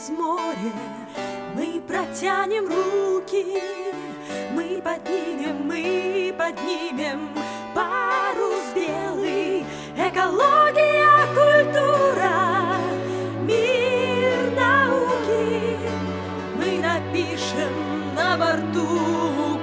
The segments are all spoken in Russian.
через море, мы протянем руки, мы поднимем парус белый. Экология, культура, мир науки, мы напишем на борту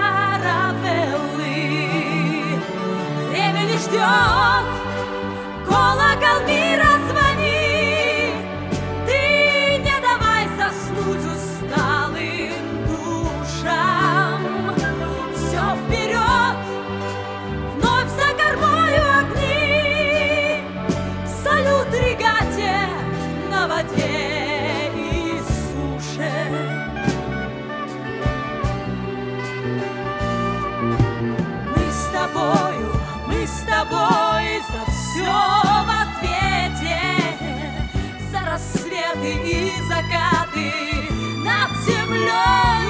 каравеллы. Время не ждет, колокол мира звони, ты не давай заснуть усталым душам. Все вперед, вновь за кормою огни, салют регате на воде и суше. Мы с тобой за все в ответе, за рассветы и закаты над землей.